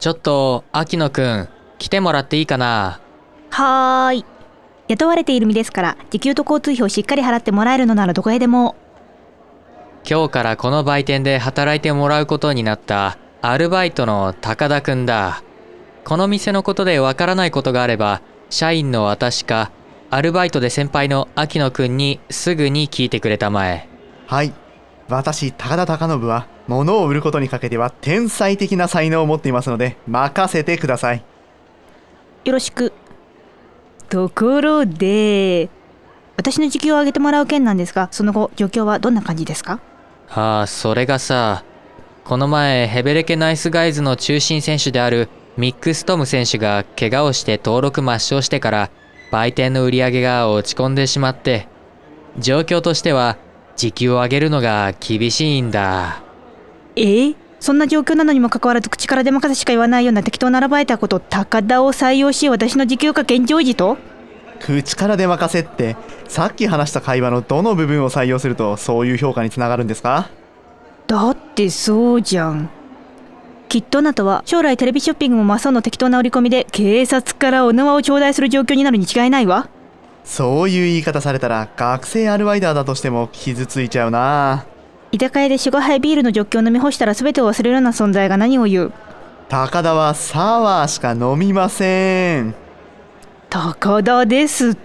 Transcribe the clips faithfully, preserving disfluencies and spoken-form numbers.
ちょっと秋野くん来てもらっていいかな。 はーい。雇われている身ですから、時給と交通費をしっかり払ってもらえるのならどこへでも。 今日からこの売店で働いてもらうことになったアルバイトの高田くんだ。この店のことでわからないことがあれば、社員の私かアルバイトで先輩の秋野くんにすぐに聞いてくれたまえ。 はい。私、高田貴信は、物を売ることにかけては天才的な才能を持っていますので、任せてください。 よろしく。ところで、私の時給を上げてもらう件なんですが、その後、状況はどんな感じですか？ はあ、それがさ、この前ヘベレケナイスガイズの中心選手であるミックストム選手が怪我をして登録抹消してから売店の売り上げが落ち込んでしまって、状況としては時給を上げるのが厳しいんだ。 えー、そんな状況なのにもかかわらず口から出まかせしか言わないような適当なアルバイターこと高田を採用し、私の時給が現状維持と？ 口から出任せって、さっき話した会話のどの部分を採用するとそういう評価につながるんですか？ だってそうじゃん。きっとあなたは将来テレビショッピングも真っ青の適当な売り込みで警察からお縄を頂戴する状況になるに違いないわ。 そういう言い方されたら学生アルバイターだとしても傷ついちゃうな。 居酒屋でよん、ごはいビールのジョッキを飲み干したら全てを忘れるような存在が何を言う。 高田はサワーしか飲みません。 高田ですって？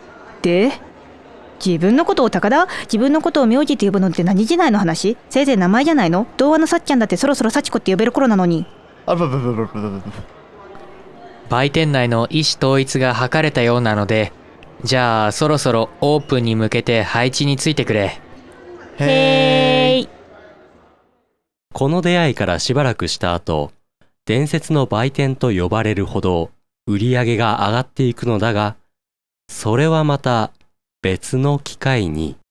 自分のことを高田？自分のことを名字って呼ぶのって何時代の話？せいぜい名前じゃないの？童話のさっちゃんだってそろそろ幸子って呼べる頃なのに。 あぶぶぶぶぶぶ。 売店内の意思統一が図れたようなので、じゃあそろそろオープンに向けて配置についてくれ。 へーい。 この出会いからしばらくした後、伝説の売店と呼ばれるほど売り上げが上がっていくのだが、それはまた別の機会に。